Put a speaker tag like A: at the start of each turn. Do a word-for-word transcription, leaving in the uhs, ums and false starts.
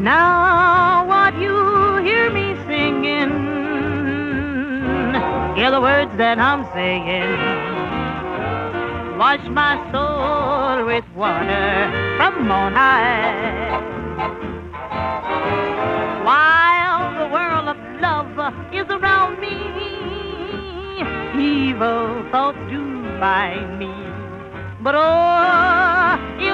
A: Now what you hear me singing, hear the words that I'm saying. Wash my soul with water from on high. While the world of love is around me, evil thoughts do find me. But oh,